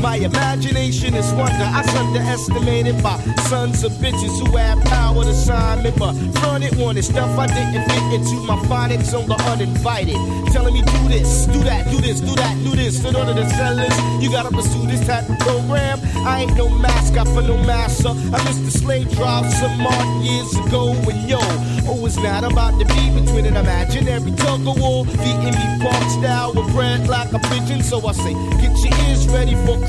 by imagination is wonder. I underestimated by sons of bitches who have power to sign me, but fronted wanted stuff I didn't fit into my phonics on the uninvited. Telling me do this, do that, do this, do that, do this. In order to sell this, you gotta pursue this type of program. I ain't no mascot for no master. I missed the slave drive some odd years ago, and yo, oh, it's not about to be between an imaginary tug of war, the Emmy Park style with bread like a pigeon. So I say, get your ears ready for